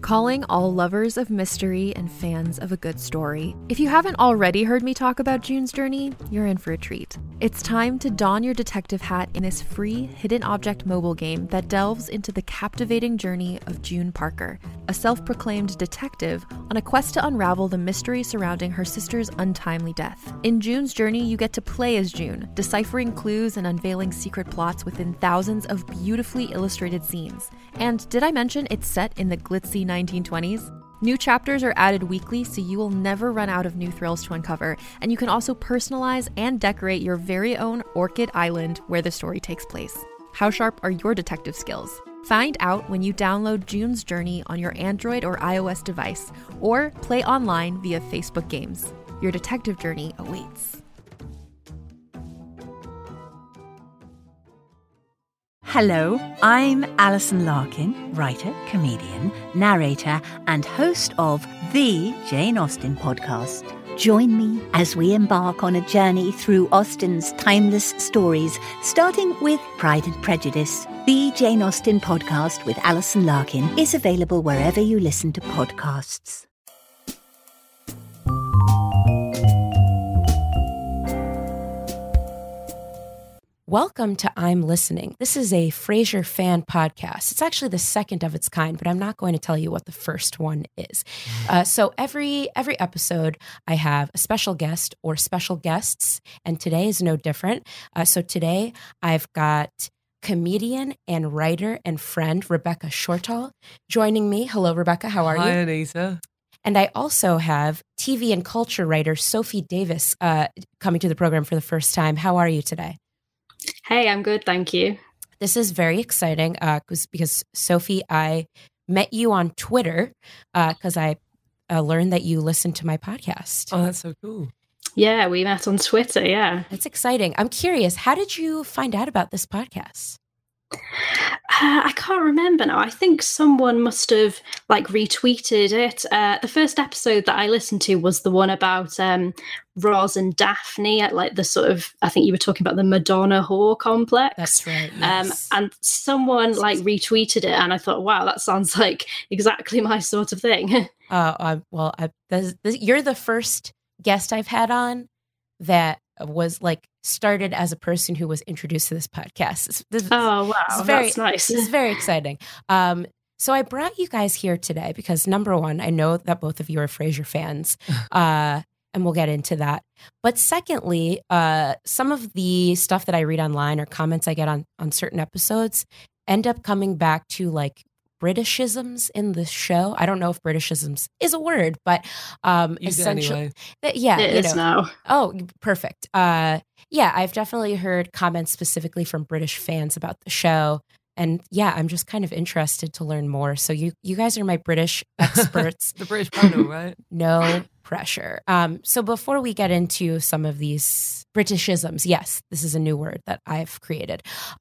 calling all lovers of mystery and fans of a good story. If you haven't already heard me talk about June's Journey, you're in for a treat. It's time to don your detective hat in this free hidden object mobile game that delves into the captivating journey of June Parker, a self-proclaimed detective on a quest to unravel the mystery surrounding her sister's untimely death. In June's Journey, you get to play as June, deciphering clues and unveiling secret plots within thousands of beautifully illustrated scenes. And did I mention it's set in the glitzy 1920s? New chapters are added weekly, so you will never run out of new thrills to uncover, and you can also personalize and decorate your very own Orchid Island where the story takes place. How sharp are your detective skills? Find out when you download June's Journey on your Android or iOS device, or play online via Facebook Games. Your detective journey awaits. Hello, I'm Alison Larkin, writer, comedian, narrator, and host of the Jane Austen podcast. Join me as we embark on a journey through Austen's timeless stories, starting with Pride and Prejudice. The Jane Austen podcast with Alison Larkin is available wherever you listen to podcasts. Welcome to I'm Listening. This is a Frasier fan podcast. It's actually the second of its kind, but I'm not going to tell you what the first one is. So every episode, I have a special guest or special guests, and today is no different. So today, I've got comedian and writer and friend Rebecca Shortall joining me. Hello, Rebecca. How are you? Hi, Anita. And I also have TV and culture writer Sophie Davis coming to the program for the first time. How are you today? Hey, I'm good, thank you. This is very exciting because Sophie, I met you on Twitter because I learned that you listened to my podcast. Oh, that's so cool. Yeah, we met on Twitter, yeah. That's exciting. I'm curious, how did you find out about this podcast? I can't remember now. I think someone must have retweeted it. The first episode that I listened to was the one about Roz and Daphne at the sort of, I think you were talking about the Madonna whore complex. That's right. Yes. And someone retweeted it, and I thought, wow, that sounds like exactly my sort of thing. You're the first guest I've had on that was started as a person who was introduced to this podcast. Oh, wow. That's nice. This is very exciting. So I brought you guys here today because, number one, I know that both of you are Frasier fans, and we'll get into that. But secondly, some of the stuff that I read online or comments I get on certain episodes end up coming back to Britishisms in the show. I don't know if Britishisms is a word, but essentially, anyway. It is now. Oh, perfect. I've definitely heard comments specifically from British fans about the show. And I'm just kind of interested to learn more. So you guys are my British experts. The British panel, right? No pressure. So before we get into some of these Britishisms, yes, this is a new word that I've created.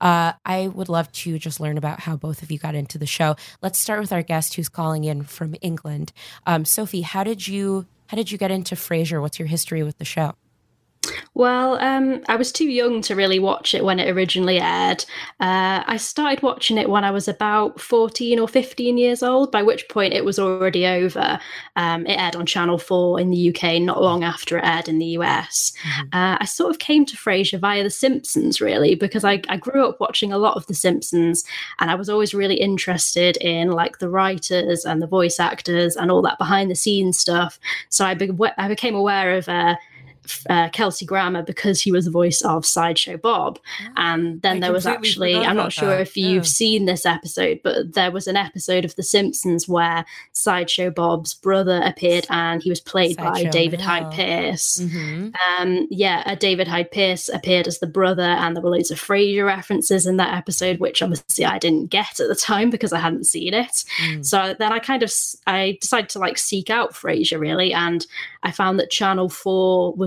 I would love to just learn about how both of you got into the show. Let's start with our guest who's calling in from England. Sophie, how did you get into Frasier? What's your history with the show? Well, I was too young to really watch it when it originally aired. I started watching it when I was about 14 or 15 years old, by which point it was already over. It aired on Channel 4 in the UK not long after it aired in the US. Mm-hmm. I sort of came to Frasier via The Simpsons, really, because I grew up watching a lot of The Simpsons, and I was always really interested in the writers and the voice actors and all that behind the scenes stuff. So I became aware of Kelsey Grammer because he was the voice of Sideshow Bob. And then there was actually, I'm not sure if you've seen this episode, but there was an episode of The Simpsons where Sideshow Bob's brother appeared, and he was played by David Hyde Pierce. Mm-hmm. David Hyde Pierce appeared as the brother, and there were loads of Frasier references in that episode, which obviously I didn't get at the time because I hadn't seen it. So then I decided to seek out Frasier, really, and I found that Channel 4 was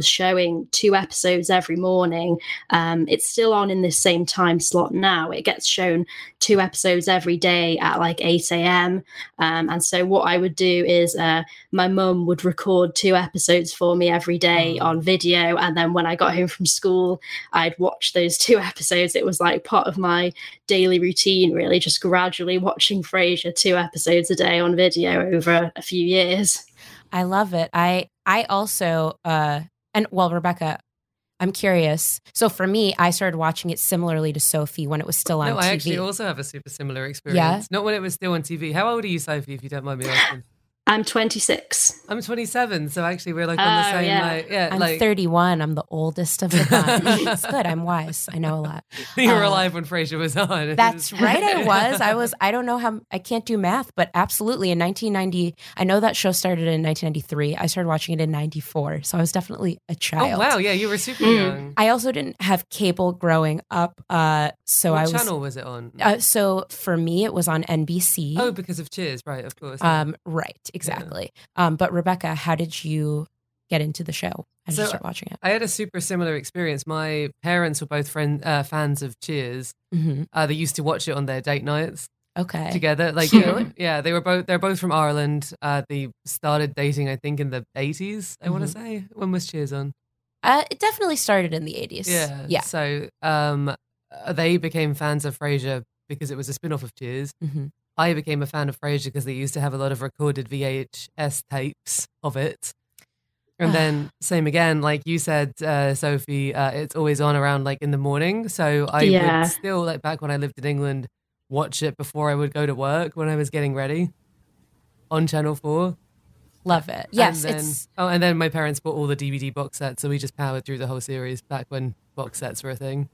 was showing 2 episodes every morning. It's still on in this same time slot now. It gets shown 2 episodes every day at like 8 a.m. And so what I would do is my mum would record 2 episodes for me every day on video. And then when I got home from school, I'd watch those 2 episodes. It was like part of my daily routine, really, just gradually watching Frasier 2 episodes a day on video over a few years. I love it. I also, Rebecca, I'm curious. So for me, I started watching it similarly to Sophie when it was still on TV. No, I actually also have a super similar experience. Yeah? Not when it was still on TV. How old are you, Sophie, if you don't mind me asking? I'm 26. I'm 27, so actually we're like on the same, I'm 31. I'm the oldest of the bunch. It's good. I'm wise. I know a lot. You were alive when Frasier was on. That's right. I was. I don't know how, I can't do math, but absolutely in 1990, I know that show started in 1993. I started watching it in 94. So I was definitely a child. Oh, wow. Yeah, you were super young. I also didn't have cable growing up. What channel was it on? So for me, it was on NBC. Oh, because of Cheers, right, of course. Right. Exactly. Yeah. But Rebecca, how did you get into the show? How did you start watching it? I had a super similar experience. My parents were both fans of Cheers. Mm-hmm. They used to watch it on their date nights. Okay. Together. Like, yeah, they're both from Ireland. They started dating, I think, in the 80s, I want to say. When was Cheers on? It definitely started in the 80s. Yeah. So they became fans of Frasier because it was a spin-off of Cheers. Mm-hmm. I became a fan of Frasier because they used to have a lot of recorded VHS tapes of it. And then same again, like you said, Sophie, it's always on around like in the morning. So I would still, like back when I lived in England, watch it before I would go to work when I was getting ready on Channel 4. Love it. Yes. And then my parents bought all the DVD box sets. So we just powered through the whole series back when box sets were a thing.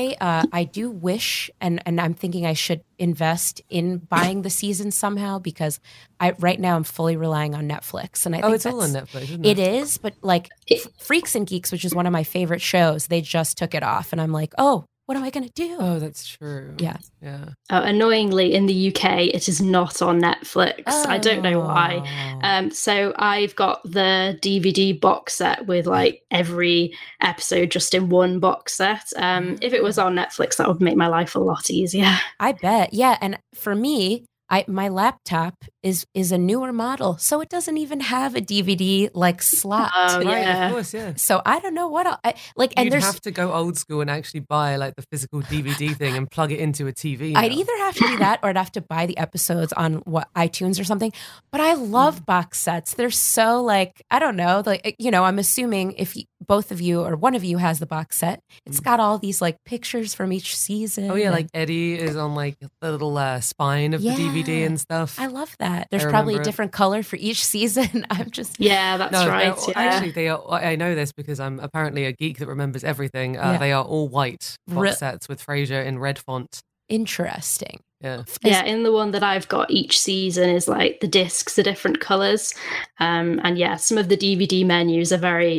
I do wish, and I'm thinking I should invest in buying the season somehow, because right now I'm fully relying on Netflix. And I think it's all on Netflix, isn't it? It is, but like Freaks and Geeks, which is one of my favorite shows, they just took it off. And I'm like, oh, what am I going to do? Oh, that's true. Yeah. Annoyingly, in the UK, it is not on Netflix. I don't know why. So I've got the DVD box set with like every episode just in one box set. If it was on Netflix, that would make my life a lot easier. I bet. Yeah. And for me, my laptop is a newer model, so it doesn't even have a DVD like slot. Right, of course, yeah. So I don't know what You'd have to go old school and actually buy like the physical DVD thing and plug it into a TV. I'd either have to do that or I'd have to buy the episodes on iTunes or something. But I love box sets. They're so like, I don't know, like, you know, I'm assuming if both of you or one of you has the box set, it's got all these like pictures from each season. Oh yeah, like Eddie is on like the little spine of the DVD and stuff. I love that. There's probably a different color for each season. I'm just that's right. Actually, they are. I know this because I'm apparently a geek that remembers everything. They are all white box sets with Frasier in red font. Interesting. Yeah. In the one that I've got, each season is like the discs are different colors, and some of the DVD menus are very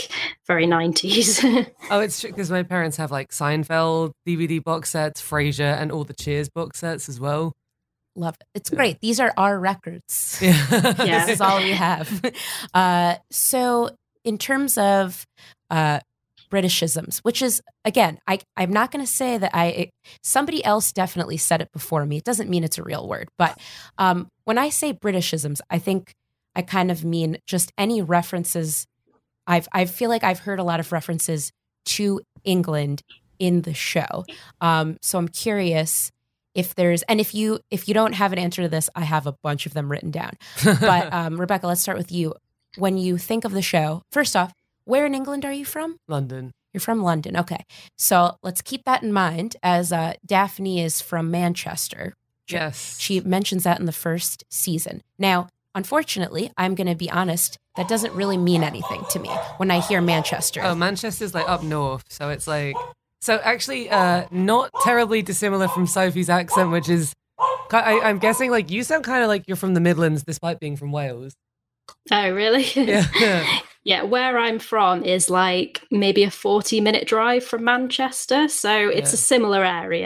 90s. Oh, it's true because my parents have like Seinfeld DVD box sets, Frasier, and all the Cheers box sets as well. Love it. It's great. These are our records. Yeah. This is all we have. So in terms of Britishisms, which is, again, I'm not going to say that somebody else definitely said it before me. It doesn't mean it's a real word. But when I say Britishisms, I think I kind of mean just any references. I feel like I've heard a lot of references to England in the show. So I'm curious if you don't have an answer to this, I have a bunch of them written down. But Rebecca, let's start with you. When you think of the show, first off, where in England are you from? London. You're from London. Okay. So let's keep that in mind, as Daphne is from Manchester. Yes. She mentions that in the first season. Now, unfortunately, I'm going to be honest, that doesn't really mean anything to me when I hear Manchester. Oh, Manchester's like up north. So it's like... So actually, not terribly dissimilar from Sophie's accent, which is, I'm guessing, like, you sound kind of like you're from the Midlands, despite being from Wales. Oh, really? Yeah. Yeah, where I'm from is like maybe a 40-minute drive from Manchester, so it's a similar area.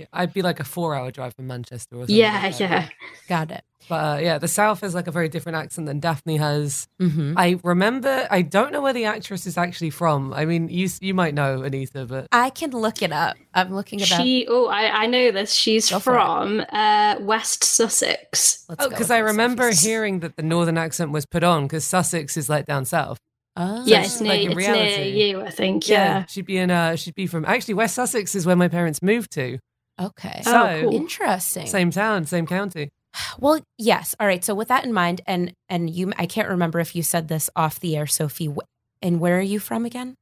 I'd be like a 4-hour drive from Manchester or something. Yeah. Got it. But the South has like a very different accent than Daphne has. I remember, I don't know where the actress is actually from. I mean, you might know, Anita, but I can look it up. I'm looking it up. I know this. She's from West Sussex. Because I remember hearing that the northern accent was put on because Sussex is like down south. Oh. Yeah, it's near you, I think. Yeah. She'd be from actually West Sussex is where my parents moved to. Okay. So cool. Interesting. Same town, same county. Well, yes. All right. So with that in mind, and you, I can't remember if you said this off the air, Sophie. And where are you from again?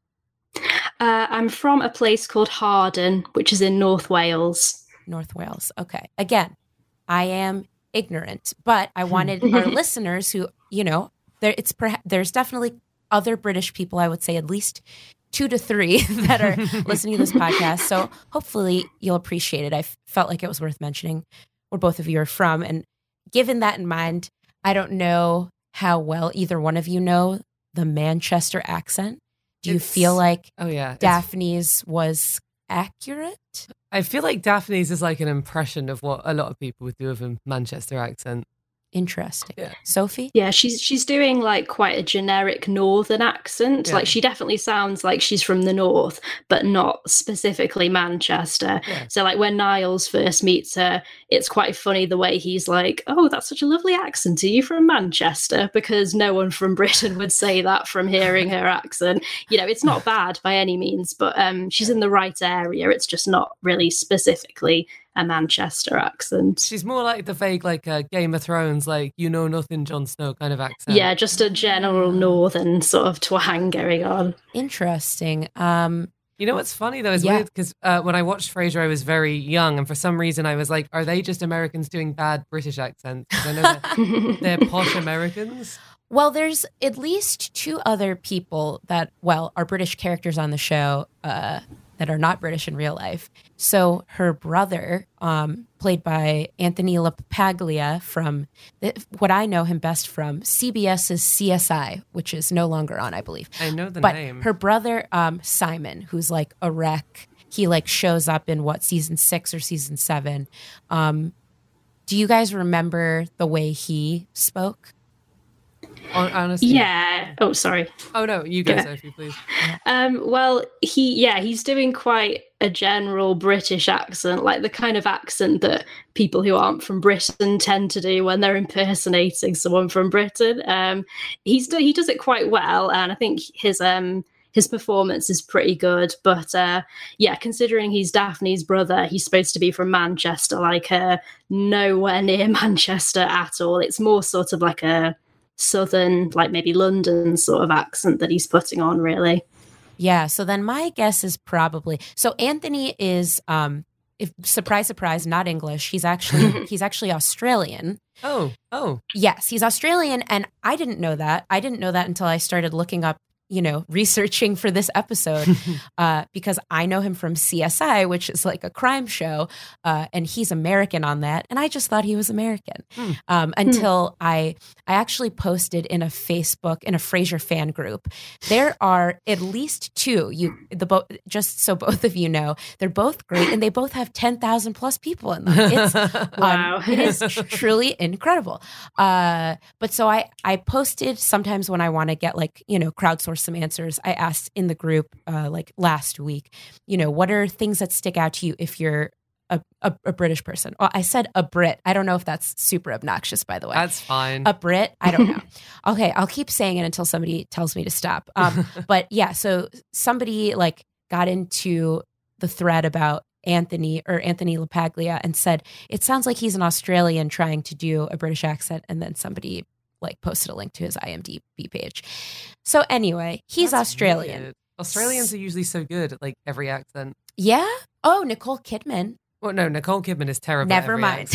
I'm from a place called Harden, which is in North Wales. North Wales. Okay. Again, I am ignorant, but I wanted our listeners who, there's definitely other British people, I would say at least 2 to 3 that are listening to this podcast. So hopefully you'll appreciate it. I felt like it was worth mentioning where both of you are from. And given that in mind, I don't know how well either one of you know the Manchester accent. Do you feel like Daphne's was accurate? I feel like Daphne's is like an impression of what a lot of people would do with a Manchester accent. Interesting. Yeah. Sophie? Yeah, she's doing like quite a generic northern accent. Yeah. Like she definitely sounds like she's from the north, but not specifically Manchester. Yeah. So like when Niles first meets her, it's quite funny the way he's like, "Oh, that's such a lovely accent. Are you from Manchester?" Because no one from Britain would say that from hearing her accent. It's not bad by any means, but she's in the right area. It's just not really specifically a Manchester accent. She's more like the vague, like Game of Thrones, like nothing, Jon Snow kind of accent. Yeah, just a general northern sort of twang going on. Interesting. You know what's funny though is weird because when I watched Frasier, I was very young, and for some reason I was like, "Are they just Americans doing bad British accents?" Because I know they're posh Americans. Well, there's at least 2 other people that, are British characters on the show that are not British in real life. So her brother, played by Anthony LaPaglia from what I know him best from, CBS's CSI, which is no longer on, I believe. I know the but name. Her brother, Simon, who's like a wreck, he like shows up in season 6 or season 7. Do you guys remember the way he spoke? Honestly, yeah. Oh, sorry. Oh no, you go, Sophie, please. Well, he's doing quite a general British accent, like the kind of accent that people who aren't from Britain tend to do when they're impersonating someone from Britain. He does it quite well, and I think his performance is pretty good. But considering he's Daphne's brother, he's supposed to be from Manchester, like nowhere near Manchester at all. It's more sort of like a southern, like maybe London sort of accent that he's putting on, really. Yeah. So then my guess is probably, so Anthony is, surprise, surprise, not English. He's actually Australian. Oh. Yes, he's Australian. And I didn't know that. I didn't know that until I started looking up, researching for this episode, because I know him from CSI, which is like a crime show, and he's American on that. And I just thought he was American until I actually posted in a Frasier fan group. There are at least 2. Just so both of you know, they're both great, and they both have 10,000 plus people in them. It's wow, it is truly incredible. But so I posted sometimes when I want to get crowdsource some answers. I asked in the group like last week, what are things that stick out to you if you're a British person? Well, I said a Brit. I don't know if that's super obnoxious, by the way. That's fine. A Brit? I don't know. Okay, I'll keep saying it until somebody tells me to stop. But yeah, so somebody got into the thread about Anthony LaPaglia and said, it sounds like he's an Australian trying to do a British accent, and then somebody posted a link to his IMDb page. So anyway, he's That's Australian. Weird. Australians are usually so good at every accent. Yeah? Oh, Nicole Kidman. Well, no, Nicole Kidman is terrible. Never at every mind.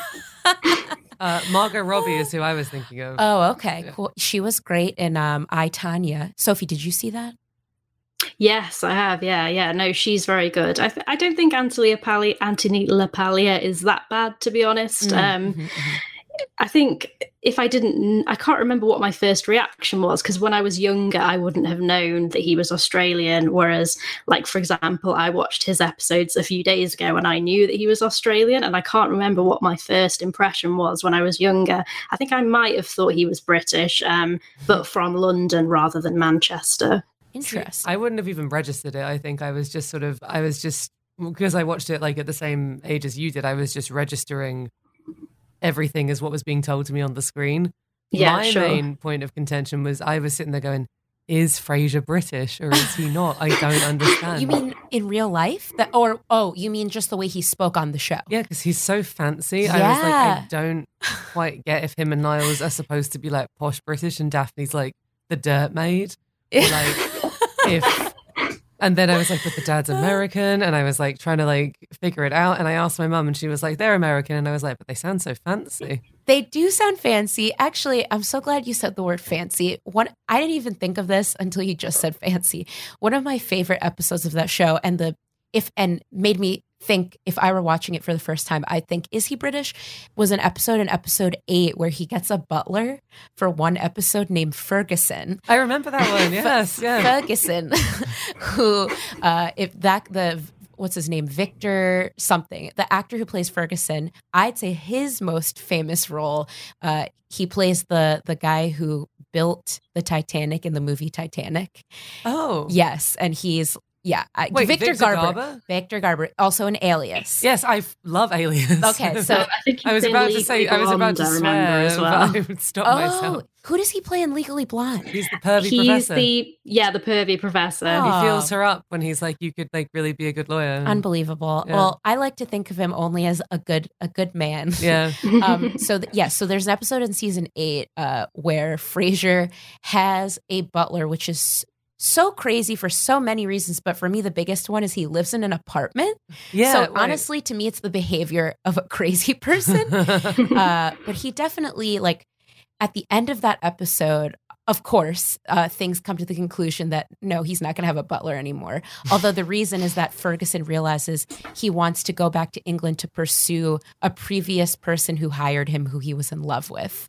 Accent. Margot Robbie is who I was thinking of. Oh, okay, cool. She was great in I, Tonya. Sophie, did you see that? Yes, I have. Yeah. No, she's very good. I don't think Anthony LaPaglia is that bad, to be honest. I think if I can't remember what my first reaction was, because when I was younger, I wouldn't have known that he was Australian. Whereas, like, for example, I watched his episodes a few days ago and I knew that he was Australian, and I can't remember what my first impression was when I was younger. I think I might have thought he was British, but from London rather than Manchester. Interesting. I wouldn't have even registered it. I think I was just because I watched it like at the same age as you did, I was just registering everything as what was being told to me on the screen. Yeah, My main point of contention was I was sitting there going, is Frasier British or is he not? I don't understand. You mean in real life? You mean just the way he spoke on the show? Yeah, because he's so fancy. Yeah. I was like, I don't quite get if him and Niles are supposed to be like posh British and Daphne's like the dirt maid. Or like and then I was like, but the dad's American, and I was like trying to like figure it out, and I asked my mum and she was like, they're American, and I was like, but they sound so fancy. They do sound fancy. Actually, I'm so glad you said the word fancy. I didn't even think of this until you just said fancy. One of my favorite episodes of that show, and made me think, if I were watching it for the first time, I'd think, is he British? Was an episode in episode 8 where he gets a butler for one episode named Ferguson. I remember that one. Yes, yeah. Ferguson, who, what's his name? Victor something. The actor who plays Ferguson, I'd say his most famous role, he plays the guy who built the Titanic in the movie Titanic. Oh. Yes, and he's... Yeah, wait, Victor Garber. Victor Garber, also an Alias. Yes, I love Alias. Okay, so I was about to swear as well. But I would stop myself. Who does he play in Legally Blonde? He's the pervy professor. The pervy professor. Oh. He feels her up when he's like, you could like really be a good lawyer. Unbelievable. Yeah. Well, I like to think of him only as a good man. Yeah. So there's an episode in season 8 where Frasier has a butler, which is so crazy for so many reasons, but for me the biggest one is he lives in an apartment. Yeah. So honestly, to me, it's the behavior of a crazy person. But he definitely, like, at the end of that episode, of course, things come to the conclusion that no, he's not going to have a butler anymore. Although the reason is that Ferguson realizes he wants to go back to England to pursue a previous person who hired him, who he was in love with.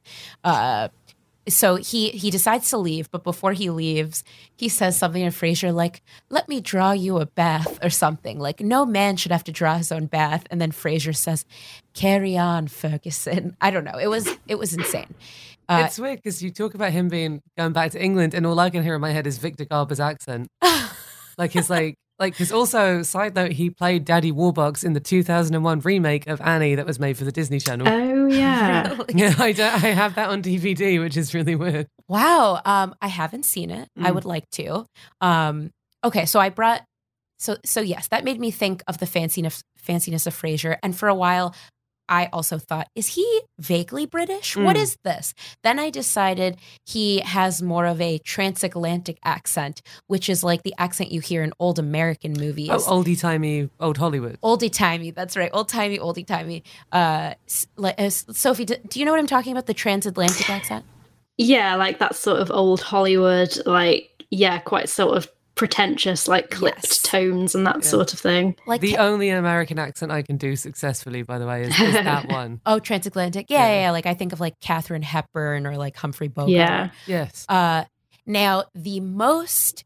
So he decides to leave, but before he leaves, he says something to Frasier like, let me draw you a bath or something. Like, no man should have to draw his own bath. And then Frasier says, carry on, Ferguson. I don't know. It was insane. It's weird because you talk about him going back to England and all I can hear in my head is Victor Garber's accent. Like his because also, side note, he played Daddy Warbucks in the 2001 remake of Annie that was made for the Disney Channel. Oh, yeah. Really? Yeah, I have that on DVD, which is really weird. Wow. I haven't seen it. I would like to. Okay, so I brought... So yes, that made me think of the fanciness of Frasier. And for a while, I also thought, is he vaguely British? What is this? Then I decided he has more of a transatlantic accent, which is like the accent you hear in old American movies. Oh, oldie-timey, old Hollywood. Oldie-timey, that's right. Old-timey, oldie-timey. Sophie, do you know what I'm talking about, the transatlantic accent? Yeah, like that sort of old Hollywood, quite sort of pretentious, like clipped tones and that sort of thing. Like the only American accent I can do successfully, by the way, is that one. Oh, transatlantic. Yeah. Like I think of like Katharine Hepburn or like Humphrey Bogart. Yeah. Yes. Now the most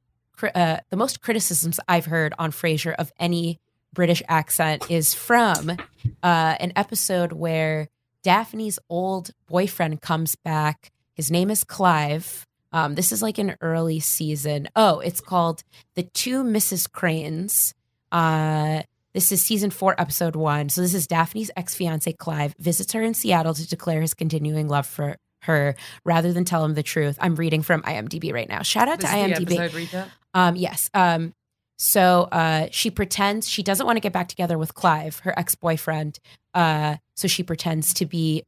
criticisms I've heard on Frasier of any British accent is from an episode where Daphne's old boyfriend comes back. His name is Clive. This is like an early season. Oh, it's called The Two Mrs. Cranes. This is season 4, episode 1. So this is Daphne's ex-fiance Clive visits her in Seattle to declare his continuing love for her rather than tell him the truth. I'm reading from IMDb right now. Shout out to IMDb. The episode recap? Yes. So she pretends she doesn't want to get back together with Clive, her ex-boyfriend. So she pretends to be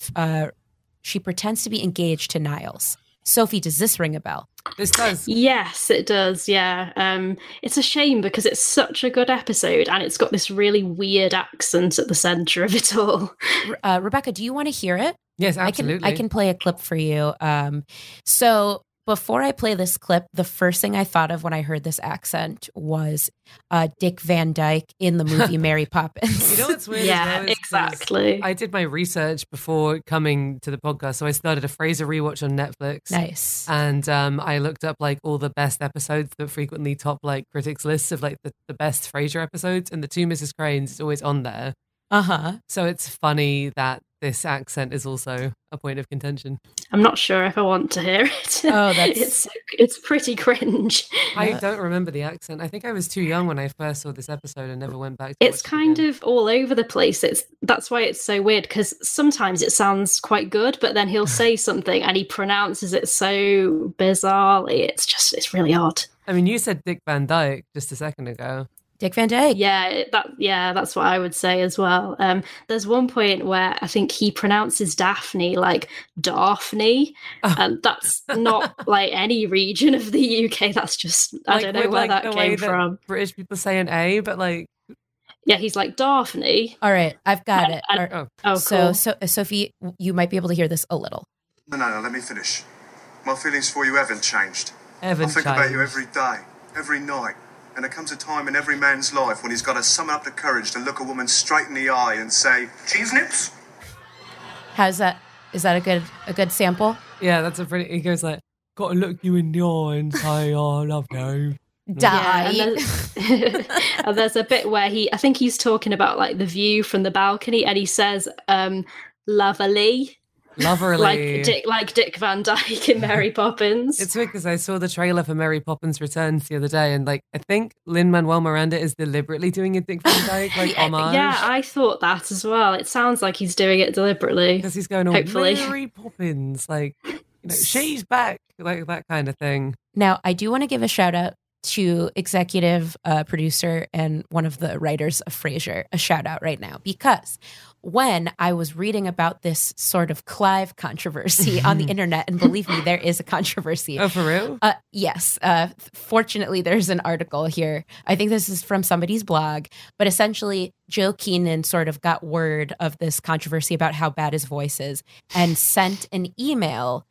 engaged to Niles. Sophie, does this ring a bell? This does. Yes, it does. Yeah. It's a shame because it's such a good episode and it's got this really weird accent at the center of it all. Rebecca, do you want to hear it? Yes, absolutely. I can play a clip for you. So before I play this clip, the first thing I thought of when I heard this accent was Dick Van Dyke in the movie Mary Poppins. You know what's weird? Yeah, exactly. I did my research before coming to the podcast, so I started a Frasier rewatch on Netflix. Nice. And I looked up like all the best episodes that frequently top like critics lists of like the best Frasier episodes, and the two Mrs. Cranes is always on there. So it's funny that this accent is also a point of contention. I'm not sure if I want to hear it. Oh, that's it's pretty cringe. I don't remember the accent. I think I was too young when I first saw this episode and never went back to It's watch it kind again. of all over the place. That's why it's so weird, because sometimes it sounds quite good, but then he'll say something and he pronounces it so bizarrely. It's really odd. I mean, you said Dick Van Dyke just a second ago. Dick Van Dyke. Yeah, that's what I would say as well. There's one point where I think he pronounces Daphne like Daphne, and that's not like any region of the UK. That's just I don't know where that came from. British people say an A, but like yeah, he's like Daphne. All right, I've got it. Oh, so, cool. Sophie, you might be able to hear this a little. No, let me finish. My feelings for you haven't changed. I think changed. about you every day, every night. And there comes a time in every man's life when he's got to summon up the courage to look a woman straight in the eye and say, cheese nips? How's that? Is that a good sample? Yeah, that's a pretty. He goes like, "Got to look you in the eye and say, I love you." Die. Yeah, and there's a bit where I think he's talking about like the view from the balcony, and he says, "Lovely." Loverly. like Dick Van Dyke in Mary Poppins. It's weird because I saw the trailer for Mary Poppins Returns the other day, and like I think Lin-Manuel Miranda is deliberately doing a Dick Van Dyke like homage. Yeah, I thought that as well. It sounds like he's doing it deliberately. Because he's going, Hopefully. Mary Poppins, like, she's back, like that kind of thing. Now, I do want to give a shout out to executive producer and one of the writers of Frasier, a shout out right now, because when I was reading about this sort of Clive controversy on the internet, and believe me, there is a controversy. Oh, for real? Yes. Fortunately, there's an article here. I think this is from somebody's blog, but essentially Joe Keenan sort of got word of this controversy about how bad his voice is and sent an email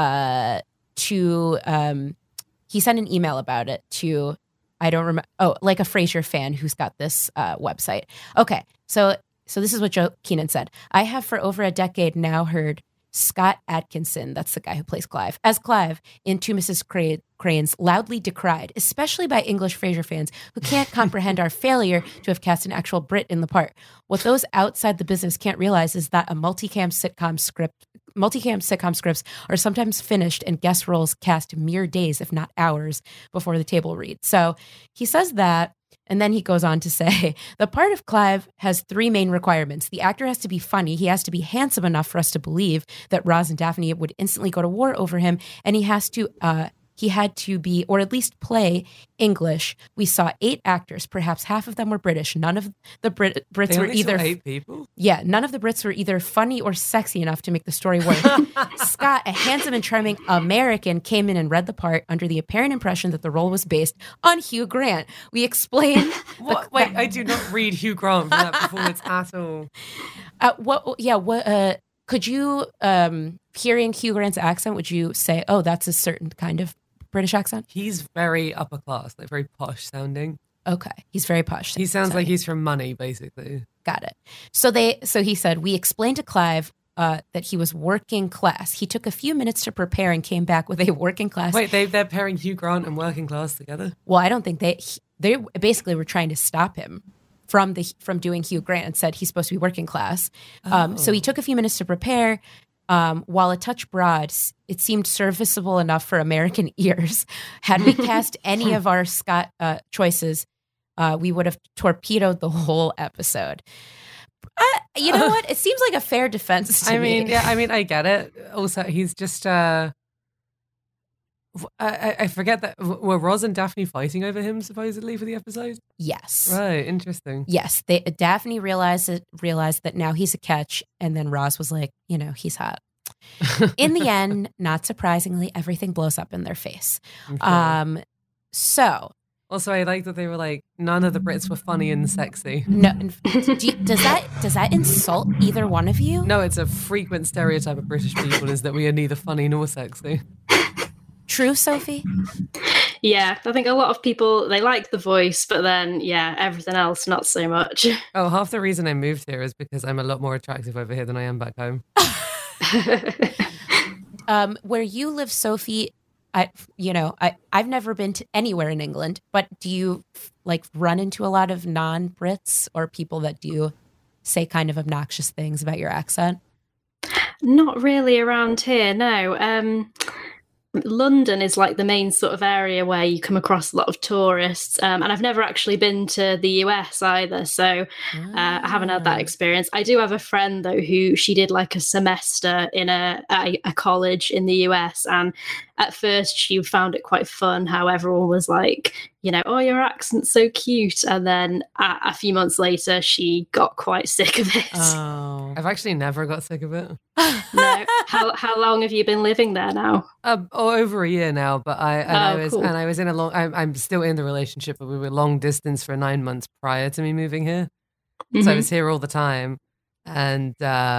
he sent an email about it to, I don't remember, like a Frasier fan who's got this website. Okay, so this is what Joe Keenan said. I have for over a decade now heard Scott Adkinson, that's the guy who plays Clive, as Clive in Two Mrs. Cranes, loudly decried, especially by English Frasier fans who can't comprehend our failure to have cast an actual Brit in the part. What those outside the business can't realize is that a multicam sitcom scripts are sometimes finished and guest roles cast mere days, if not hours, before the table read. So he says that, and then he goes on to say, the part of Clive has three main requirements. The actor has to be funny, he has to be handsome enough for us to believe that Roz and Daphne would instantly go to war over him, and he had to be, or at least play English. We saw 8 actors. Perhaps half of them were British. None of the Brits They were only either saw 8 people. Yeah, none of the Brits were either funny or sexy enough to make the story work. Scott, a handsome and charming American, came in and read the part under the apparent impression that the role was based on Hugh Grant. We explained. What? Wait, I do not read Hugh Grant for that performance at all. Could you, hearing Hugh Grant's accent, would you say, oh, that's a certain kind of British accent? He's very upper class, like very posh sounding. Okay, he's very posh. He sounds like he's from Money, basically. Got it. So he said, we explained to Clive that he was working class. He took a few minutes to prepare and came back with a working class. Wait, they're pairing Hugh Grant and working class together? Well, I don't think they basically were trying to stop him from doing Hugh Grant and said he's supposed to be working class. So he took a few minutes to prepare. While a touch broad, it seemed serviceable enough for American ears. Had we cast any of our Scott choices, we would have torpedoed the whole episode. You know what? It seems like a fair defense to me. I get it. Also, he's just... I forget that. Were Roz and Daphne fighting over him, supposedly, for the episode? Yes. Right, interesting. Yes. Daphne realized that now he's a catch, and then Roz was like, he's hot. In the end, not surprisingly, everything blows up in their face. Okay. So... Also, I like that they were like, none of the Brits were funny and sexy. No, does that insult either one of you? No, it's a frequent stereotype of British people is that we are neither funny nor sexy. true, Sophie? Yeah, I think a lot of people, they like the voice, but then, yeah, everything else, not so much. Oh, half the reason I moved here is because I'm a lot more attractive over here than I am back home. Where you live, Sophie, I've never been to anywhere in England, but do you like run into a lot of non-Brits or people that do say kind of obnoxious things about your accent? Not really around here, no. London is like the main sort of area where you come across a lot of tourists, and I've never actually been to the US either, so I haven't had that experience. I do have a friend though who she did like a semester in a college in the US, and at first she found it quite fun how everyone was like, oh, your accent's so cute, and then a few months later she got quite sick of it. Oh, I've actually never got sick of it. No. How long have you been living there now? Over a year now, but Cool. I was in a long. I'm still in the relationship, but we were long distance for 9 months prior to me moving here. Mm-hmm. So I was here all the time, and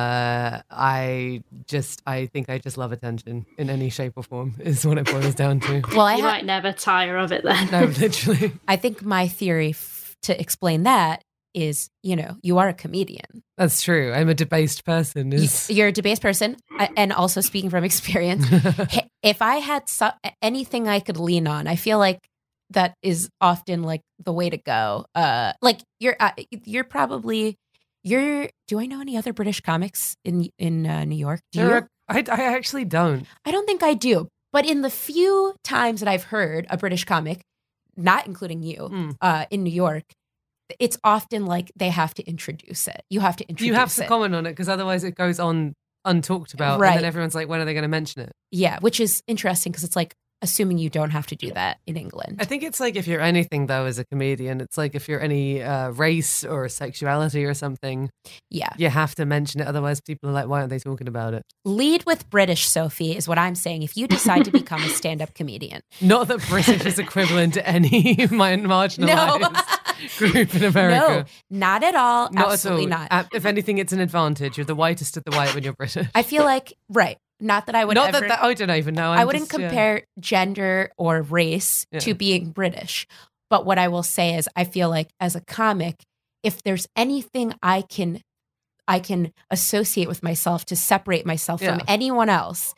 I think I just love attention in any shape or form is what it boils down to. well, You might never tire of it then. No, literally. I think my theory to explain that is, you are a comedian. That's true. I'm a debased person. You're a debased person, and also speaking from experience, if I had anything I could lean on, I feel like that is often like the way to go. Like you're probably. Do I know any other British comics in New York? Do you? I actually don't. I don't think I do. But in the few times that I've heard a British comic, not including you, in New York, it's often like they have to introduce it. You have to introduce it. You have to comment on it because otherwise it goes on untalked about. Right. And then everyone's like, when are they going to mention it? Yeah, which is interesting because it's like assuming you don't have to do that in England. I think it's like if you're anything, though, as a comedian, it's like if you're any race or sexuality or something, Yeah. you have to mention it. Otherwise, people are like, why aren't they talking about it? Lead with British, Sophie, is what I'm saying. If you decide to become a stand-up comedian. Not that British is equivalent to any marginalized group in America. No, not at all. Not Absolutely at all. not. If anything, it's an advantage. You're the whitest of the white when you're British. I feel like, right. Not that I would Not ever... that I don't even know. I wouldn't compare gender or race to being British. But what I will say is I feel like as a comic, if there's anything I can associate with myself to separate myself from anyone else,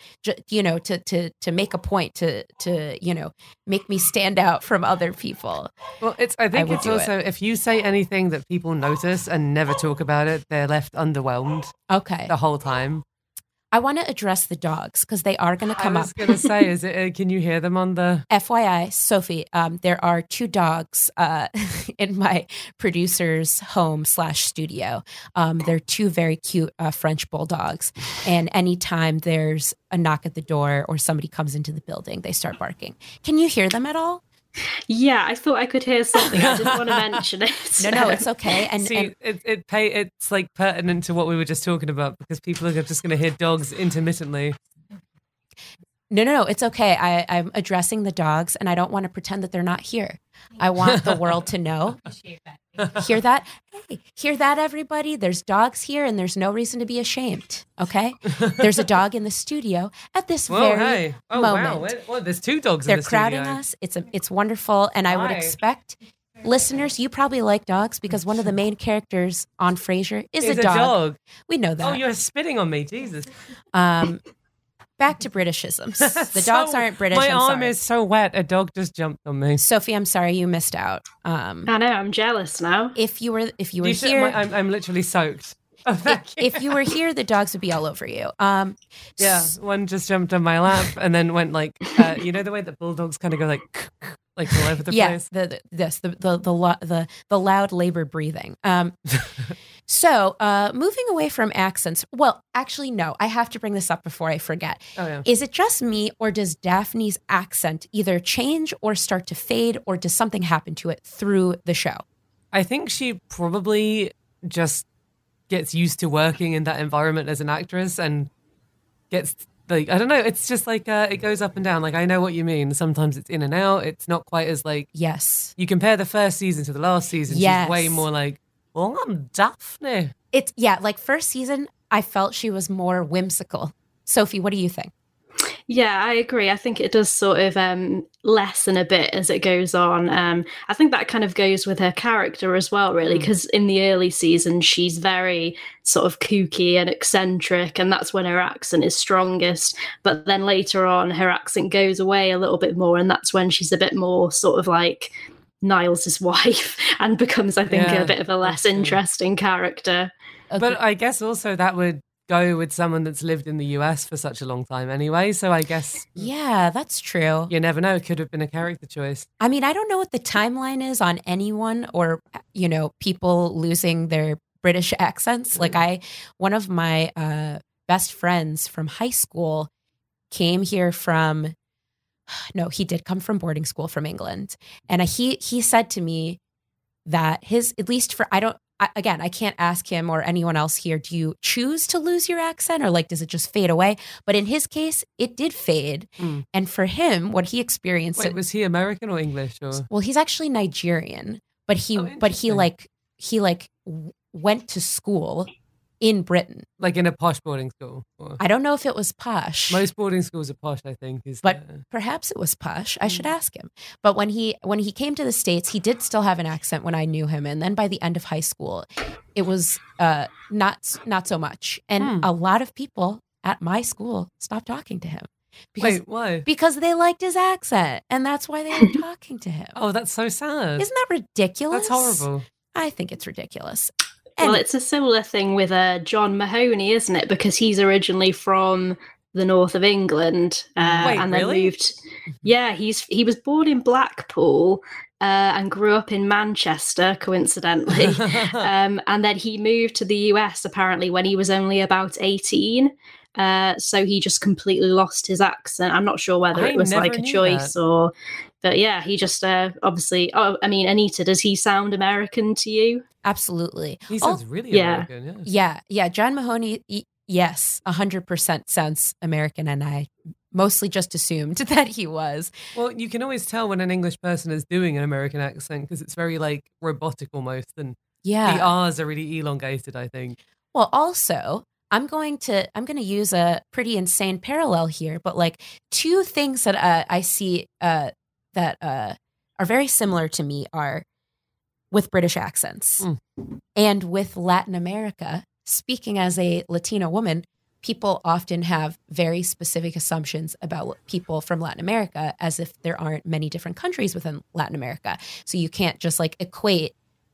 to make a point, to make me stand out from other people. Well, I think it's also if you say anything that people notice and never talk about it, they're left underwhelmed. Okay. The whole time. I want to address the dogs because they are going to come up. I was going to say, can you hear them on the... FYI, Sophie, there are 2 dogs in my producer's home /studio. They're 2 very cute French bulldogs. And anytime there's a knock at the door or somebody comes into the building, they start barking. Can you hear them at all? Yeah, I thought I could hear something. I didn't want to mention it. No, it's okay. And see, it's like pertinent to what we were just talking about because people are just going to hear dogs intermittently. No, it's okay. I'm addressing the dogs, and I don't want to pretend that they're not here. I want the world to know. Hear that? Hey, hear that, everybody? There's dogs here, and there's no reason to be ashamed, okay? There's a dog in the studio at this very moment. Wow. There's 2 dogs They're in the studio. crowding us. It's wonderful, and I would expect listeners, you probably like dogs because one of the main characters on Frasier is a dog. We know that. Oh, you're spitting on me, Jesus. Back to Britishisms. The dogs aren't British. My I'm arm sorry. is so wet. A dog just jumped on me. Sophie, I'm sorry you missed out. I know, I'm jealous now. If you were here, I'm literally soaked. If you were here, the dogs would be all over you. Yeah, one just jumped on my lap and then went like, the way that bulldogs kind of go like all over the place. The loud labor breathing. So, moving away from accents. Well, actually, no. I have to bring this up before I forget. Oh, yeah. Is it just me, or does Daphne's accent either change or start to fade, or does something happen to it through the show? I think she probably just gets used to working in that environment as an actress and gets like, I don't know, it's just like it goes up and down. Like, I know what you mean. Sometimes it's in and out. It's not quite as like, yes. You compare the first season to the last season. Yes. She's way more like, well, I'm Daphne. Like first season, I felt she was more whimsical. Sophie, what do you think? Yeah, I agree. I think it does sort of lessen a bit as it goes on. I think that kind of goes with her character as well, really, because in the early season, she's very sort of kooky and eccentric, and that's when her accent is strongest. But then later on, her accent goes away a little bit more, and that's when she's a bit more sort of like Niles' wife and becomes, I think, a bit of a less interesting character. But I guess also that would go with someone that's lived in the US for such a long time anyway. So I guess... Yeah, that's true. You never know. It could have been a character choice. I mean, I don't know what the timeline is on anyone or, people losing their British accents. Like one of my best friends from high school came here from... No, he did come from boarding school from England. And he said to me that at least for... I can't ask him or anyone else here, do you choose to lose your accent or does it just fade away? But in his case, it did fade. And for him, what he experienced... Wait, was he American or English? Or? Well, he's actually Nigerian, but he went to school in Britain. Like in a posh boarding school? Or? I don't know if it was posh. Most boarding schools are posh, I think. Perhaps it was posh. I should ask him. But when he came to the States, he did still have an accent when I knew him. And then by the end of high school, it was not so much. And a lot of people at my school stopped talking to him. Wait, why? Because they liked his accent. And that's why they were talking to him. Oh, that's so sad. Isn't that ridiculous? That's horrible. I think it's ridiculous. Well, it's a similar thing with John Mahoney, isn't it? Because he's originally from the north of England, and then moved. Yeah, he was born in Blackpool and grew up in Manchester, coincidentally, and then he moved to the US apparently when he was only about 18. So he just completely lost his accent. I'm not sure whether it was like a choice or. But yeah, he just obviously... Oh, I mean, Anita, does he sound American to you? Absolutely. He sounds really American, yes. Yeah. John Mahoney, yes, 100% sounds American, and I mostly just assumed that he was. Well, you can always tell when an English person is doing an American accent because it's very robotic almost, and the R's are really elongated, I think. Well, also... I'm going to use a pretty insane parallel here, but two things that I see that are very similar to me are with British accents and with Latin America. Speaking as a Latina woman, people often have very specific assumptions about people from Latin America as if there aren't many different countries within Latin America. So you can't just equate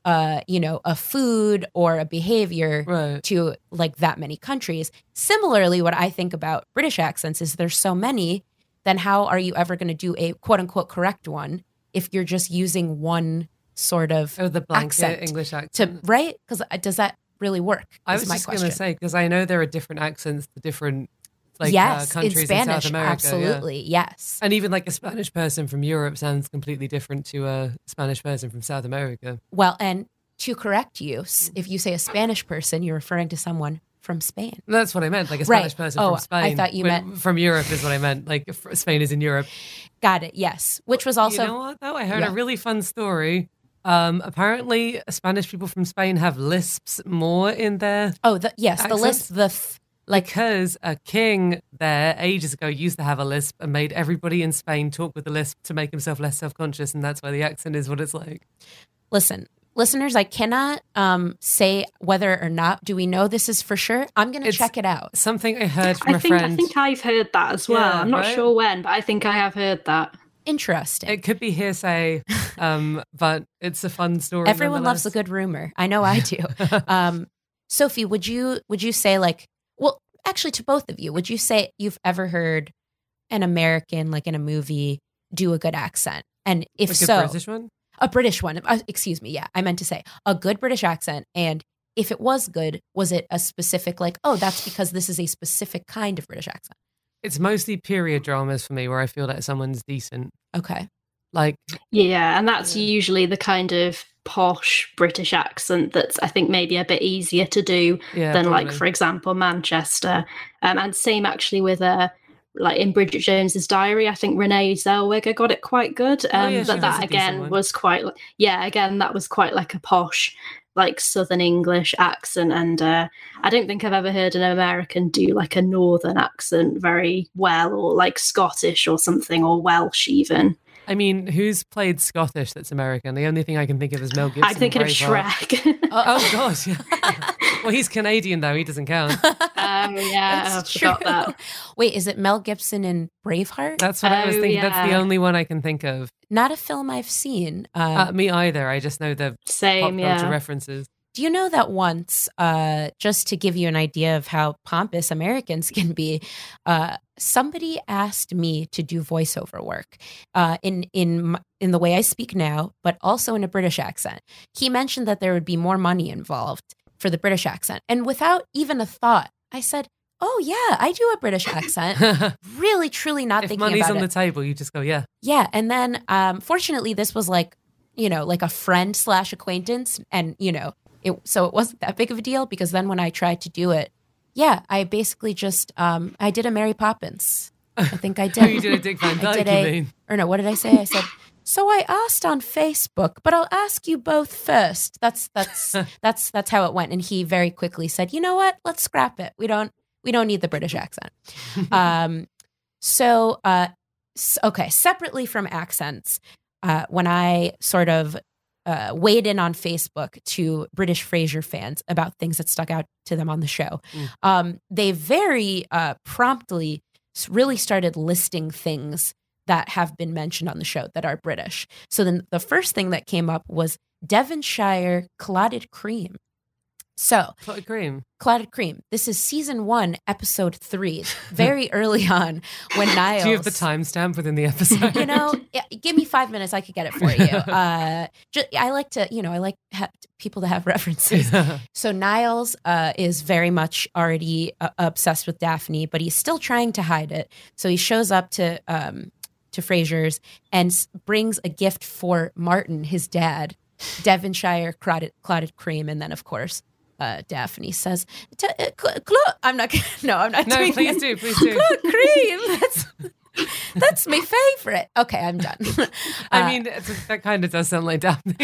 a food or a behavior to that many countries. Similarly, what I think about British accents is there's so many, then how are you ever going to do a quote unquote correct one if you're just using one sort of the blanket English accent? Right? Because does that really work? I was just going to say, because I know there are different accents to different yes, countries in Spanish, South America. Absolutely, yes. And even a Spanish person from Europe sounds completely different to a Spanish person from South America. Well, and to correct you, if you say a Spanish person, you're referring to someone from Spain. That's what I meant, a Spanish person from Spain. I thought you meant... From Europe is what I meant, Spain is in Europe. Got it, yes. Which was also... You know what, though? I heard a really fun story. Apparently, Spanish people from Spain have lisps more in their yes, accents. The lisp, because a king there ages ago used to have a lisp and made everybody in Spain talk with the lisp to make himself less self-conscious, and that's why the accent is what it's like. Listen, listeners, I cannot say whether or not do we know this is for sure. I'm going to check it out. Something I heard from a friend. I think I've heard that as well. Yeah, I'm not sure when, but I think I have heard that. Interesting. It could be hearsay, but it's a fun story. Everyone loves a good rumor. I know I do. Sophie, would you say well, actually to both of you, would you say you've ever heard an American, in a movie, do a good accent? And if so... a British one? A British one. Excuse me. Yeah, I meant to say a good British accent. And if it was good, was it a specific, that's because this is a specific kind of British accent? It's mostly period dramas for me where I feel like someone's decent. Okay. Yeah, and that's usually the kind of posh British accent that's, I think, maybe a bit easier to do than, probably. For example, Manchester. And same actually with in Bridget Jones's Diary, I think Renee Zellweger got it quite good. But that again was quite, that was quite a posh like Southern English accent, and I don't think I've ever heard an American do like a Northern accent very well, or like Scottish or something, or Welsh even. I mean, who's played Scottish that's American? The only thing I can think of is Mel Gibson. I'm thinking of Shrek. Oh, God. Yeah. Well, he's Canadian, though. He doesn't count. Yeah, I forgot that. Wait, is it Mel Gibson in Braveheart? That's what I was thinking. Yeah. That's the only one I can think of. Not a film I've seen. Me either. I just know the Same, pop yeah. culture references. Do you know that once, just to give you an idea of how pompous Americans can be, somebody asked me to do voiceover work in the way I speak now, but also in a British accent. He mentioned that there would be more money involved for the British accent. And without even a thought, I said, oh, yeah, I do a British accent. Really, truly not If thinking about it. money's on the table, you just go, yeah. Yeah. And then fortunately, this was like a friend / acquaintance. And, so it wasn't that big of a deal, because then when I tried to do it, yeah, I basically just, I did a Mary Poppins. I think I did. Oh, you did a Dick Van Dyke, you mean? Or no, what did I say? I said, so I asked on Facebook, but I'll ask you both first. That's how it went. And he very quickly said, you know what? Let's scrap it. We don't need the British accent. Okay, separately from accents, when I sort of weighed in on Facebook to British Frasier fans about things that stuck out to them on the show, they very promptly really started listing things that have been mentioned on the show that are British. So then the first thing that came up was Devonshire clotted cream. So clotted cream. This is season 1, episode 3, very early on when Niles. Do you have the timestamp within the episode? Give me 5 minutes. I could get it for you. I like to, people to have references. Yeah. So Niles is very much already obsessed with Daphne, but he's still trying to hide it. So he shows up to Frasier's and brings a gift for Martin, his dad, Devonshire clotted cream, and then of course. Daphne says, I'm not doing please it. Please do. Clotted cream. That's my favorite. Okay, I'm done. I mean, that kind of does sound like Daphne.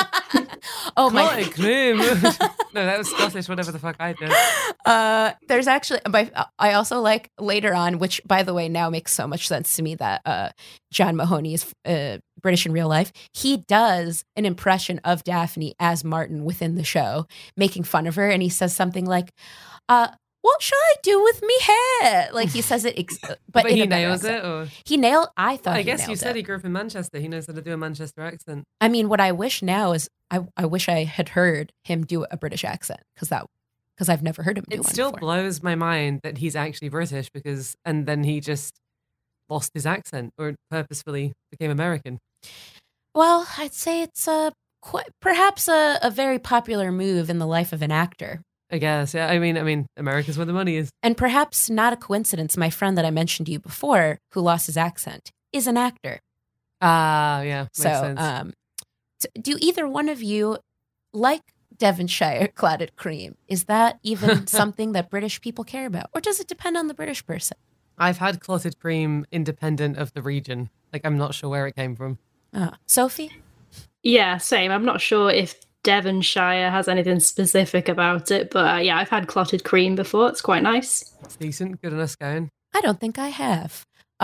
Oh, my cream. No, that was Scottish, whatever the fuck I did. There's actually, I also like later on, which by the way now makes so much sense to me, that John Mahoney is British in real life. He does an impression of Daphne as Martin within the show, making fun of her, and he says something like, what should I do with me hair? Like he says it, but he nails it. Or? He nailed. I thought. I guess you said he grew up in Manchester. He knows how to do a Manchester accent. I mean, what I wish now is I wish I had heard him do a British accent, because I've never heard him do one. It still before. blows my mind that he's actually British, and then he just lost his accent or purposefully became American. Well, I'd say it's perhaps a very popular move in the life of an actor. I guess, yeah. I mean, America's where the money is. And perhaps not a coincidence, my friend that I mentioned to you before, who lost his accent, is an actor. Yeah, makes sense. Do either one of you like Devonshire clotted cream? Is that even something that British people care about? Or does it depend on the British person? I've had clotted cream independent of the region. Like, I'm not sure where it came from. Sophie? Yeah, same. I'm not sure if Devonshire has anything specific about it, but yeah, I've had clotted cream before. It's quite nice. It's decent, good enough going. I don't think I have.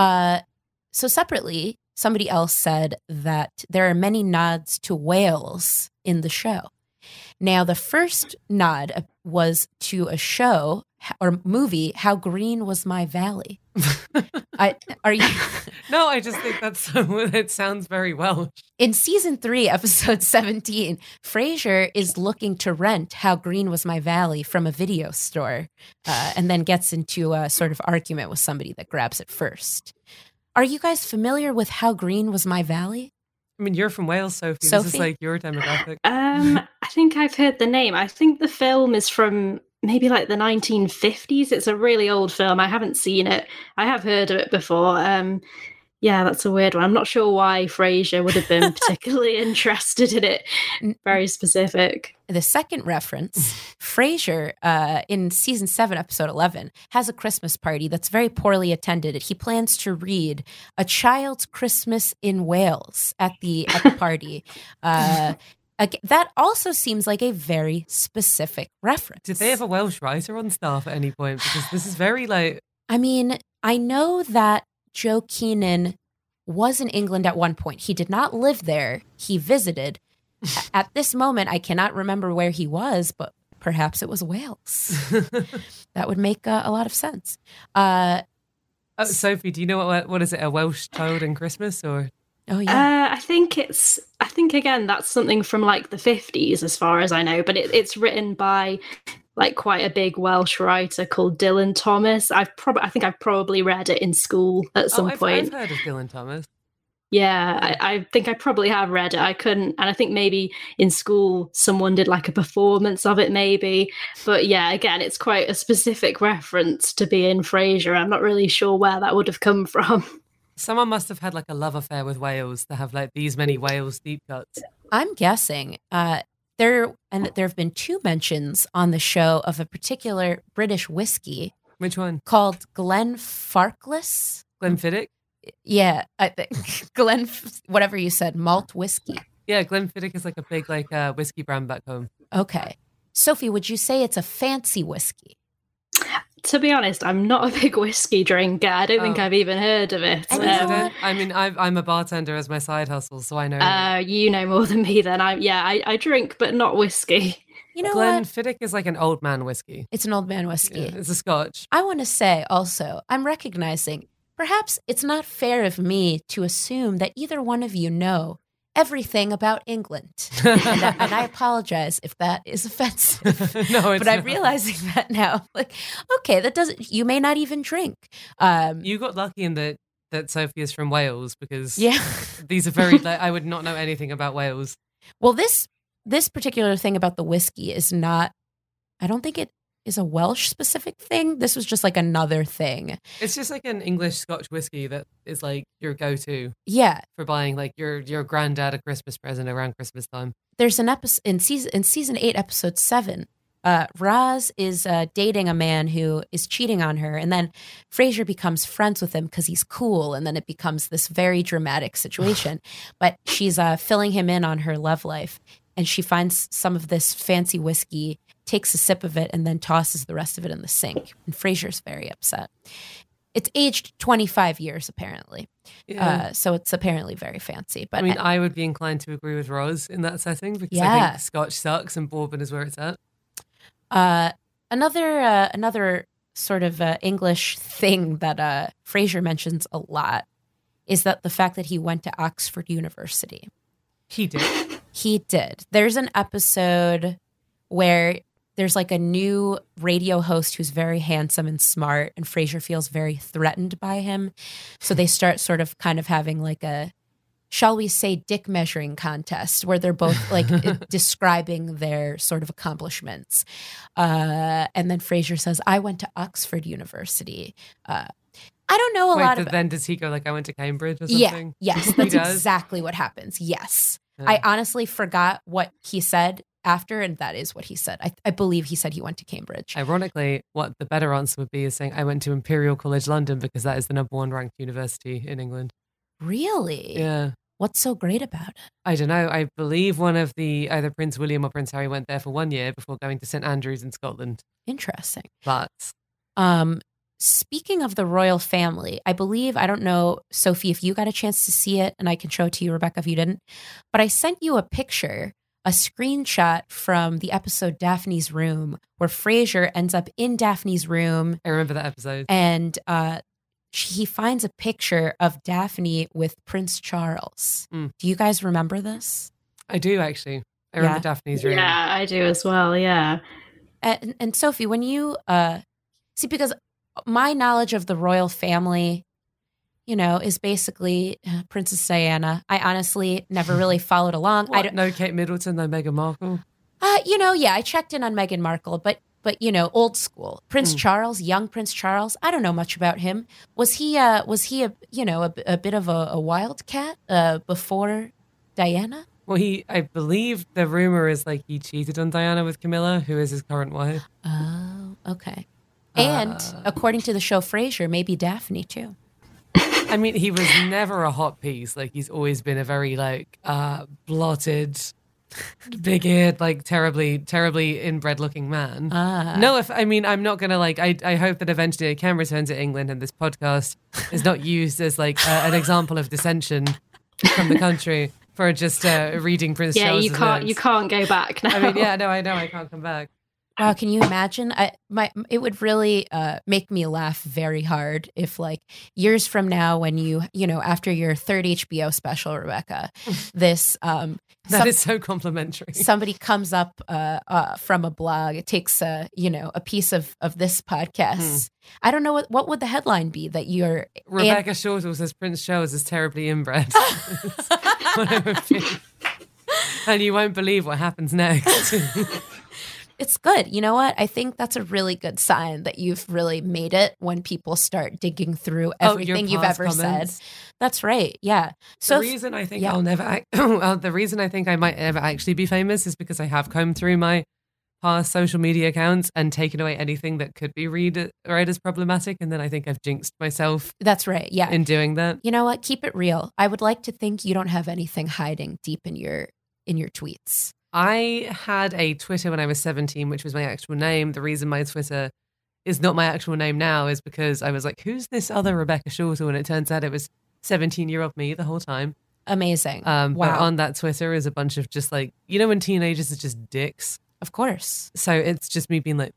So separately, somebody else said that there are many nods to Wales in the show. Now, the first nod was to a show or movie, How Green Was My Valley. Are you? No, I just think it sounds very Welsh. In season 3, episode 17, Frasier is looking to rent How Green Was My Valley from a video store, and then gets into a sort of argument with somebody that grabs it first. Are you guys familiar with How Green Was My Valley? I mean, you're from Wales, Sophie. This is like your demographic. I think I've heard the name. I think the film is from maybe like the 1950s. It's a really old film. I haven't seen it. I have heard of it before. Yeah, that's a weird one. I'm not sure why Frasier would have been particularly interested in it. Very specific. The second reference, Frasier, in season 7, episode 11, has a Christmas party that's very poorly attended. He plans to read A Child's Christmas in Wales at the party. That also seems like a very specific reference. Did they have a Welsh writer on staff at any point? Because this is very like... I mean, I know that Joe Keenan was in England at one point. He did not live there. He visited. At this moment, I cannot remember where he was, but perhaps it was Wales. That would make a lot of sense. Sophie, do you know what is it? A Welsh Child in Christmas, or? Oh yeah. I think again that's something from like the 50s, as far as I know. But it's written by like quite a big Welsh writer called Dylan Thomas. I think I've probably read it in school at some point. I've heard of Dylan Thomas. Yeah, I think I probably have read it. I couldn't, and I think maybe in school someone did like a performance of it, maybe. But yeah, again, it's quite a specific reference to be in Frasier. I'm not really sure where that would have come from. Someone must have had like a love affair with Wales to have like these many Wales deep cuts. I'm guessing. There have been 2 mentions on the show of a particular British whiskey. Which one? Called Glenfarclas. Glenfiddich? Yeah, I think whatever you said, malt whiskey. Yeah, Glenfiddich is like a big whiskey brand back home. Okay. Sophie, would you say it's a fancy whiskey? To be honest, I'm not a big whiskey drinker. I don't think I've even heard of it. I mean, I'm a bartender as my side hustle, so I know. You know more than me then. I drink, but not whiskey. You know Glenfiddich is like an old man whiskey. It's an old man whiskey. Yeah, it's a Scotch. I want to say also, I'm recognizing perhaps it's not fair of me to assume that either one of you know everything about England. and I apologize if that is offensive. No, it's but I'm realizing that now. Like, okay, you may not even drink. You got lucky in that Sophie is from Wales, because these are very, I would not know anything about Wales. Well, this particular thing about the whiskey is not, I don't think it is a Welsh specific thing. This was just like another thing. It's just like an English Scotch whiskey that is like your go-to. Yeah. For buying like your granddad a Christmas present around Christmas time. There's an episode in season 8, episode 7. Roz is dating a man who is cheating on her, and then Frasier becomes friends with him because he's cool, and then it becomes this very dramatic situation. But she's filling him in on her love life, and she finds some of this fancy whiskey, takes a sip of it, and then tosses the rest of it in the sink. And Frasier's very upset. It's aged 25 years, apparently. Yeah. So it's apparently very fancy. But I mean, I would be inclined to agree with Roz in that setting, because I think Scotch sucks and bourbon is where it's at. Another sort of English thing that Frasier mentions a lot is that the fact that he went to Oxford University. He did. He did. There's an episode where there's like a new radio host who's very handsome and smart, and Frasier feels very threatened by him. So they start sort of kind of having like a, shall we say, dick measuring contest where they're both like describing their sort of accomplishments. And then Frasier says, I went to Oxford University. I don't know a lot of. Then does he go like, I went to Cambridge or something? Yeah, yes, that's exactly what happens. Yes. Yeah. I honestly forgot what he said after, and that is what he said. I believe he said he went to Cambridge. Ironically, what the better answer would be is saying, I went to Imperial College London, because that is the #1 ranked university in England. Really? Yeah. What's so great about it? I don't know. I believe one of either Prince William or Prince Harry went there for 1 year before going to St Andrews in Scotland. Interesting. But speaking of the royal family, I believe, I don't know, Sophie, if you got a chance to see it, and I can show it to you, Rebecca, if you didn't, but I sent you a picture, a screenshot from the episode Daphne's Room, where Frasier ends up in Daphne's room. I remember that episode. And he finds a picture of Daphne with Prince Charles. Do you guys remember this? I do, actually. I remember Daphne's room. Yeah, I do as well, yeah. And Sophie, when you see, because my knowledge of the royal family, you know, is basically Princess Diana. I honestly never really followed along. No Kate Middleton, no Meghan Markle? I checked in on Meghan Markle, but you know, old school. Prince Charles, young Prince Charles, I don't know much about him. Was he a bit of a wildcat before Diana? Well, I believe the rumor is like he cheated on Diana with Camilla, who is his current wife. Oh, okay. And according to the show Frasier, maybe Daphne too. I mean, he was never a hot piece. Like, he's always been a very blotted, Big-eared, like terribly inbred-looking man. No, I'm not gonna I hope that eventually I can return to England, and this podcast is not used as like an example of dissension from the country for just reading Prince Charles. Yeah, you can't go back now. I mean, yeah, no, I know I can't come back. Wow, can you imagine? It would really make me laugh very hard if, like, years from now, when you know, after your third HBO special, Rebecca, this that is so complimentary. Somebody comes up from a blog. It takes a piece of this podcast. I don't know what would the headline be that you're Rebecca Shortall says Prince Charles is terribly inbred. And you won't believe what happens next. It's good. You know what? I think that's a really good sign that you've really made it when people start digging through everything you've ever said. That's right. Yeah. So the reason I think the reason I think I might ever actually be famous is because I have combed through my past social media accounts and taken away anything that could be read as problematic. And then I think I've jinxed myself. That's right. Yeah. In doing that. You know what? Keep it real. I would like to think you don't have anything hiding deep in your tweets. I had a Twitter when I was 17, which was my actual name. The reason my Twitter is not my actual name now is because I was like, who's this other Rebecca Shortall? And it turns out it was 17-year-old me the whole time. Amazing. Wow. But on that Twitter is a bunch of just like, you know, when teenagers are just dicks. Of course. So it's just me being like,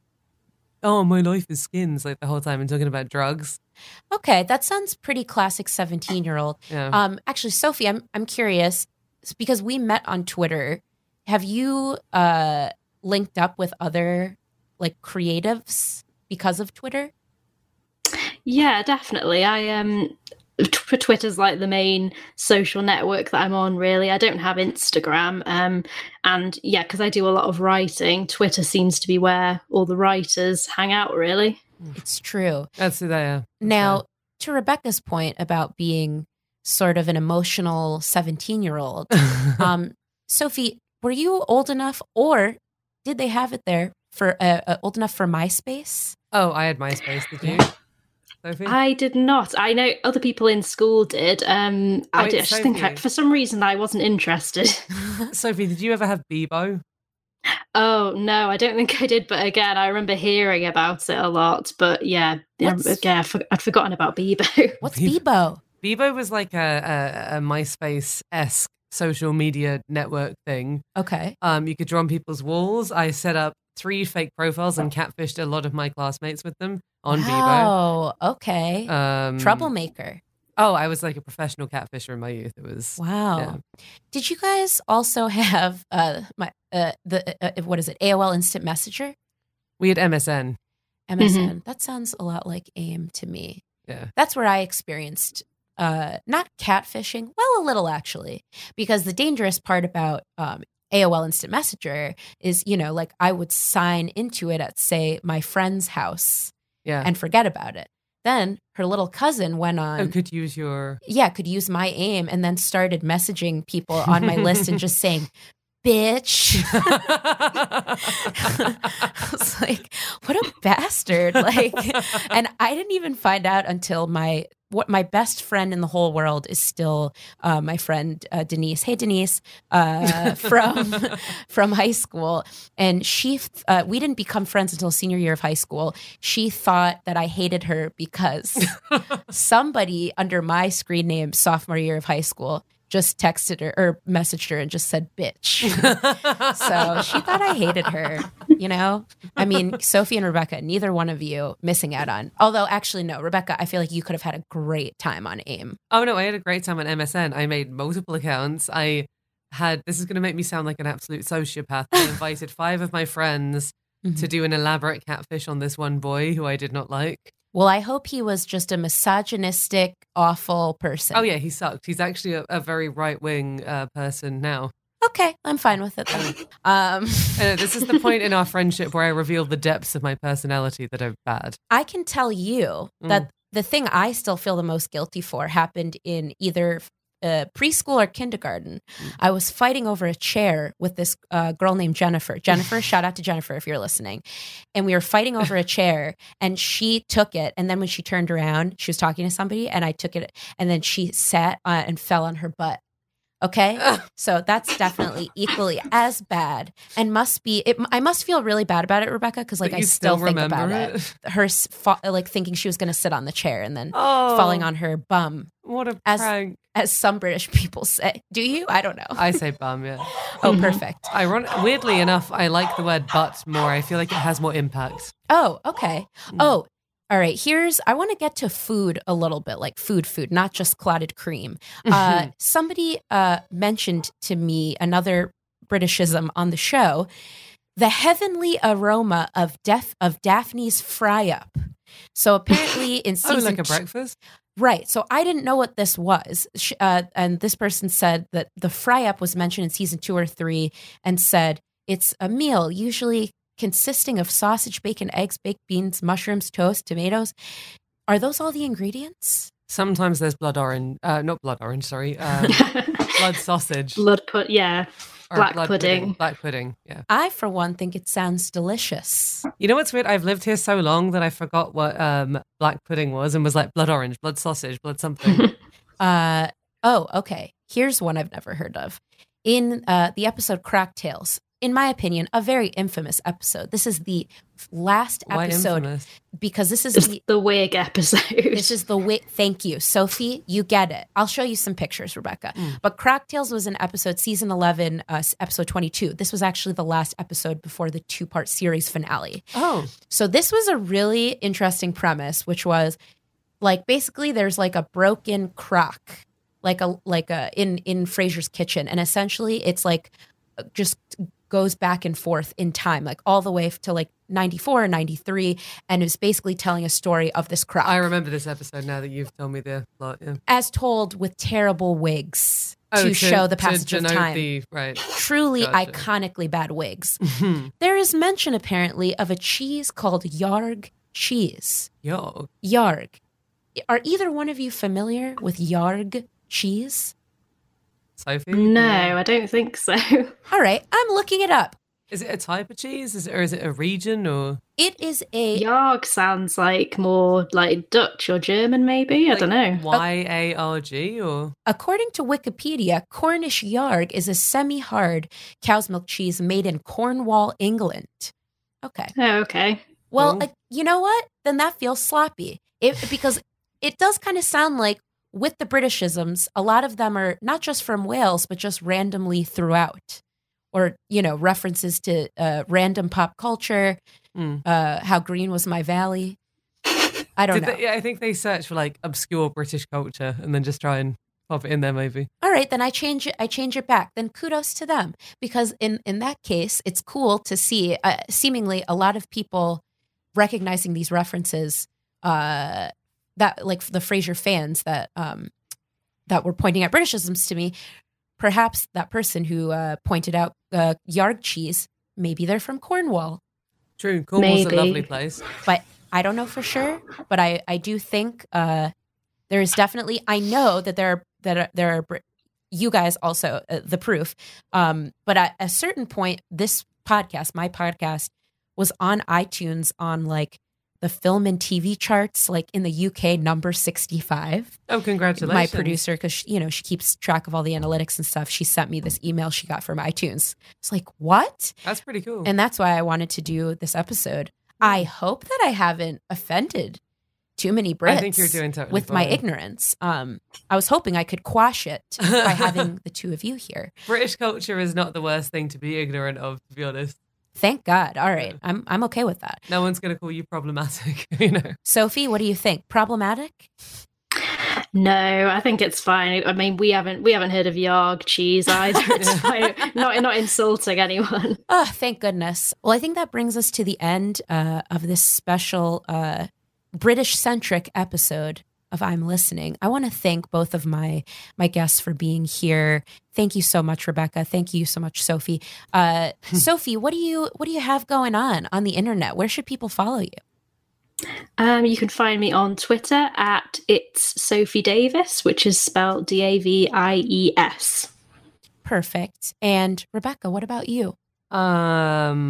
oh, my life is skins, like the whole time, and talking about drugs. Okay, that sounds pretty classic 17-year-old. Yeah. Actually, Sophie, I'm curious because we met on Twitter. Have you linked up with other like creatives because of Twitter? Yeah, definitely. Twitter's like the main social network that I'm on, really. I don't have Instagram. And yeah, because I do a lot of writing, Twitter seems to be where all the writers hang out, really. It's true. That's there. Now, to Rebecca's point about being sort of an emotional 17-year-old, Sophie, were you old enough, or did they have it there for old enough for MySpace? Oh, I had MySpace. Did you, Sophie? I did not. I know other people in school did. I just think for some reason I wasn't interested. Sophie, did you ever have Bebo? Oh, no, I don't think I did. But again, I remember hearing about it a lot. But yeah, I'd forgotten about Bebo. What's Bebo? Bebo was like a MySpace-esque social media network thing. Okay. You could draw on people's walls. I set up 3 fake profiles and catfished a lot of my classmates with them on Bebo. Oh, okay. Troublemaker. Oh, I was like a professional catfisher in my youth. It was wow. Yeah. Did you guys also have what is it? AOL Instant Messenger? We had MSN. MSN. That sounds a lot like AIM to me. Yeah. That's where I experienced not catfishing, well, a little actually, because the dangerous part about AOL Instant Messenger is, you know, like I would sign into it at, say, my friend's house and forget about it. Then her little cousin went on. Oh, could use your... Yeah, could use my AIM and then started messaging people on my list and just saying, bitch. I was like, what a bastard. Like, and I didn't even find out until my best friend in the whole world is still my friend Denise. Hey, Denise, from high school. And we didn't become friends until senior year of high school. She thought that I hated her because somebody under my screen name sophomore year of high school just texted her or messaged her and just said, bitch. So she thought I hated her, you know? I mean, Sophie and Rebecca, neither one of you missing out on. Although, actually, no, Rebecca, I feel like you could have had a great time on AIM. Oh, no, I had a great time on MSN. I made multiple accounts. This is going to make me sound like an absolute sociopath. I invited 5 of my friends to do an elaborate catfish on this one boy who I did not like. Well, I hope he was just a misogynistic, awful person. Oh, yeah, he sucked. He's actually a very right-wing person now. Okay, I'm fine with it then. This is the point in our friendship where I reveal the depths of my personality that are bad. I can tell you that the thing I still feel the most guilty for happened in either preschool or kindergarten. I was fighting over a chair with this girl named Jennifer. Jennifer, shout out to Jennifer if you're listening. And we were fighting over a chair and she took it. And then when she turned around, she was talking to somebody and I took it and then she sat and fell on her butt Okay, so that's definitely equally as bad, and must be. I must feel really bad about it, Rebecca, because like But I you still think remember about it. Her like thinking she was going to sit on the chair and then falling on her bum. What a as prank. as some British people say. Do you? I don't know. I say bum, yeah. Oh, perfect. Weirdly enough, I like the word butt more. I feel like it has more impact. Oh, okay. Oh, all right. I want to get to food a little bit, like food, not just clotted cream. Somebody mentioned to me another Britishism on the show, the heavenly aroma of Daphne's fry-up. So apparently in season... like a breakfast? Right. So I didn't know what this was. And this person said that the fry-up was mentioned in season 2 or 3 and said it's a meal usually consisting of sausage, bacon, eggs, baked beans, mushrooms, toast, tomatoes. Are those all the ingredients? Sometimes there's blood sausage. Black pudding. Black pudding, yeah. I, for one, think it sounds delicious. You know what's weird? I've lived here so long that I forgot what black pudding was and was like blood orange, blood sausage, blood something. Okay. Here's one I've never heard of. In the episode Crack Tales, in my opinion, a very infamous episode. This is the last episode. Why infamous? Because this is the wig episode. This is the wig. Thank you, Sophie. You get it. I'll show you some pictures, Rebecca. But Crack Tales was an episode, season 11, episode 22. This was actually the last episode before the 2-part series finale. Oh. So this was a really interesting premise, which was like basically there's like a broken crock, like a in Frasier's kitchen, and essentially it's like just goes back and forth in time, like all the way to like 94 or 93, and is basically telling a story of this crock. I remember this episode now that you've told me the plot. Yeah. As told with terrible wigs to show the passage of time. Truly iconically bad wigs. There is mention apparently of a cheese called Yarg cheese. Yarg. Are either one of you familiar with Yarg cheese? Sophie? No, I don't think so. All right, I'm looking it up. Is it a type of cheese? Or is it a region? Or it is a... Yarg sounds like more like Dutch or German, maybe. I don't know. Y-A-R-G or... According to Wikipedia, Cornish Yarg is a semi-hard cow's milk cheese made in Cornwall, England. Okay. Oh, okay. Well, you know what? Then that feels sloppy. Because it does kind of sound like with the Britishisms, a lot of them are not just from Wales, but just randomly throughout. Or, you know, references to random pop culture, how green was my valley. I don't know. I think they search for like obscure British culture and then just try and pop it in there maybe. All right, then I change it back. Then kudos to them. Because in that case, it's cool to see seemingly a lot of people recognizing these references that like the Frasier fans that were pointing out Britishisms to me, perhaps that person who pointed out Yarg cheese, maybe they're from Cornwall. True, Cornwall's a lovely place. But I don't know for sure. But I do think there is definitely. I know that there are you guys also the proof. But at a certain point, this podcast, my podcast, was on iTunes on like the film and TV charts, like in the UK, number 65. Oh, congratulations. My producer, because she keeps track of all the analytics and stuff, she sent me this email she got from iTunes. It's like, what? That's pretty cool. And that's why I wanted to do this episode. I hope that I haven't offended too many Brits. I think you're doing totally with fine. my ignorance. I was hoping I could quash it by having the two of you here. British culture is not the worst thing to be ignorant of, to be honest. Thank God. All right. I'm okay with that. No one's going to call you problematic, you know. Sophie, what do you think? Problematic? No, I think it's fine. I mean, we haven't heard of Yarg cheese either. It's fine. Not insulting anyone. Oh, thank goodness. Well, I think that brings us to the end of this special British-centric episode of I'm Listening. I want to thank both of my guests for being here. Thank you so much, Rebecca. Thank you so much, Sophie. Sophie, what do you have going on the internet? Where should people follow you? You can find me on Twitter at It's Sophie Davis, which is spelled Davies. Perfect. And Rebecca, what about you?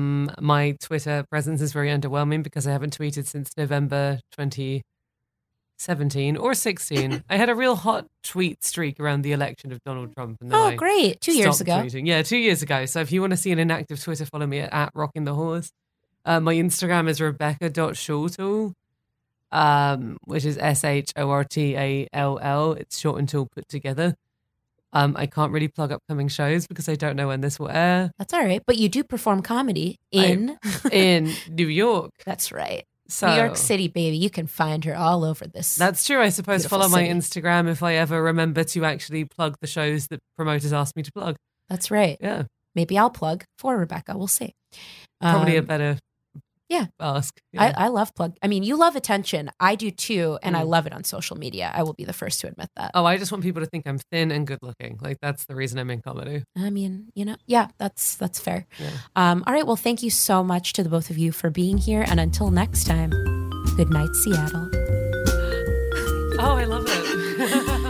My Twitter presence is very underwhelming because I haven't tweeted since November 2020. 17 or 16. I had a real hot tweet streak around the election of Donald Trump. And then I great. 2 years stopped ago. tweeting. Yeah, 2 years ago. So if you want to see an inactive Twitter, follow me at @RockinTheHorse. My Instagram is Rebecca.Shortall, which is SHORTALL. It's short and all put together. I can't really plug upcoming shows because I don't know when this will air. That's all right. But you do perform comedy in New York. That's right. So, New York City, baby. You can find her all over this. That's true. I suppose beautiful follow my city. Instagram if I ever remember to actually plug the shows that promoters ask me to plug. That's right. Yeah. Maybe I'll plug for Rebecca. We'll see. Probably a better Yeah. ask. Yeah. I love plug. I mean, you love attention. I do too. And I love it on social media. I will be the first to admit that. Oh, I just want people to think I'm thin and good looking. Like, that's the reason I'm in comedy. I mean, yeah, that's fair. Yeah. All right. Well, thank you so much to the both of you for being here. And until next time, good night, Seattle. Oh, I love it.